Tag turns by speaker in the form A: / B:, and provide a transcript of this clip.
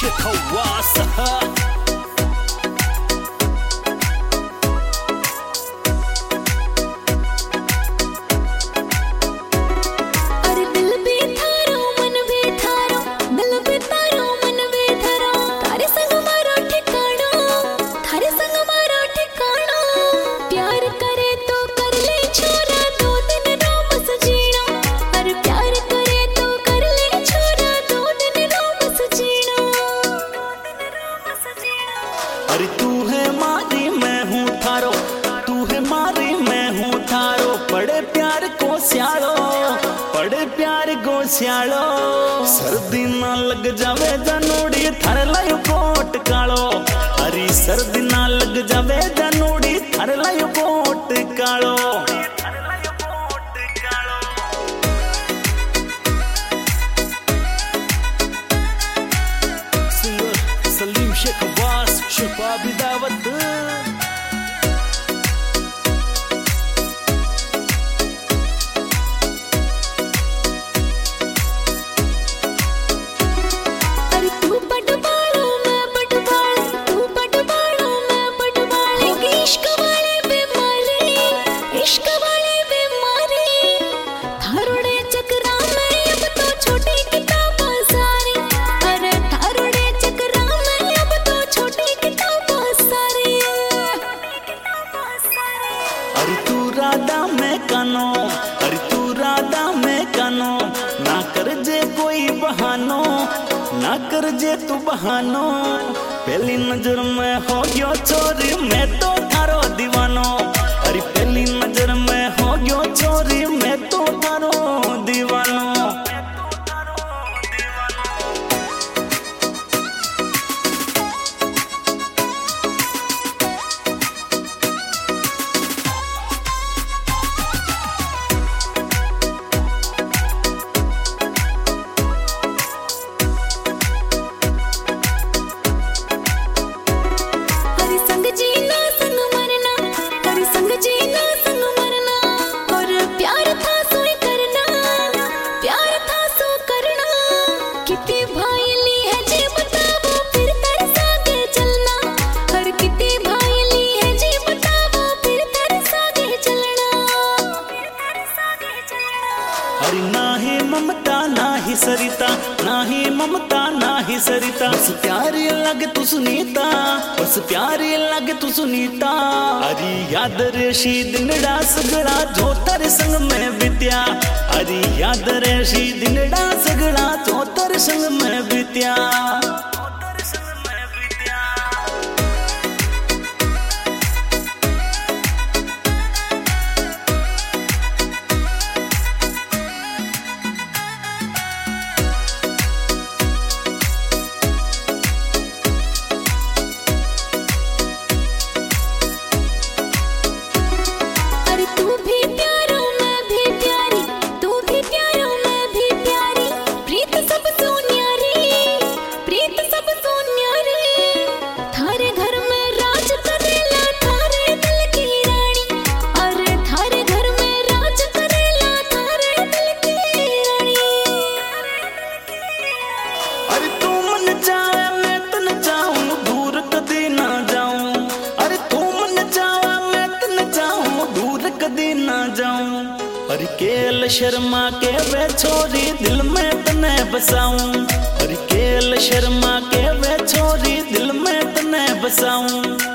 A: अरे तू है मारी मैं हूँ थारो, तू है मारी मैं हूँ थारो। पड़े प्यार को स्यालो, पड़े प्यार को स्यालो। सर्दी ना लग जावे जानूड़ी थारे लायो कोट कालो। अरे सर्दी ना लग जावे जानूड़ी थारे लायो कोट कालो। सलीम शेख अब्बास शबाबी दावत।
B: अरे तू पटवालो मैं पटवाली, तू पटवालो मैं पटवाली। इश्क वाले बीमारी, इश्क वाले बीमारी। थारोड़े चक्रा में अब तो छोटी किताब सारी। अरे थारोड़े चक्रा में अब तो छोटी किताब सारी।
A: अरे तू राधा में कानो, अरे तू राधा में कानो। ना कर जे कोई बहानो, ना कर जे तू बहानो। पहली नजर में हो गयो चोरी मैं तो थारो दीवानो। अरे पहली नजर में हो गयो चोरी मैं तो थारो दीवानो। अरे ना ही ममता ना ही सरिता, ना ही ममता ना ही सरिता। बस प्यारी लगे तू सुनीता, बस प्यारी लगे तू सुनीता। अरे याद रेशी दिनड़ा सगड़ा जो तेरे संग में बित्या। अरे याद रेशी दिनड़ा सगड़ा जो तेरे संग में बित्या। अरे केल शर्मा के वे छोरी दिल में तने बसाऊं। अरे केल शर्मा के वे छोरी दिल में तने बसाऊं।